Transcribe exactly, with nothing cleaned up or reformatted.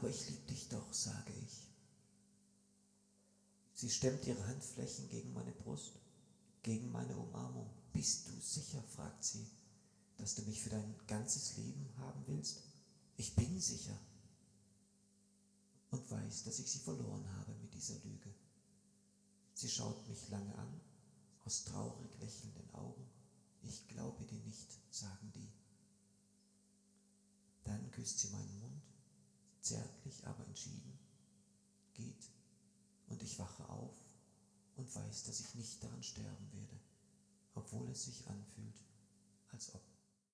Aber ich liebe dich doch, sage ich. Sie stemmt ihre Handflächen gegen meine Brust, gegen meine Umarmung. Bist du sicher, fragt sie, dass du mich für dein ganzes Leben haben willst? Ich bin sicher. Und weiß, dass ich sie verloren habe mit dieser Lüge. Sie schaut mich lange an, aus traurig lächelnden Augen. Ich glaube dir nicht, sagen die. Dann küsst sie meinen Mund, zärtlich, aber entschieden, geht und ich wache auf und weiß, dass ich nicht daran sterben werde, obwohl es sich anfühlt, als ob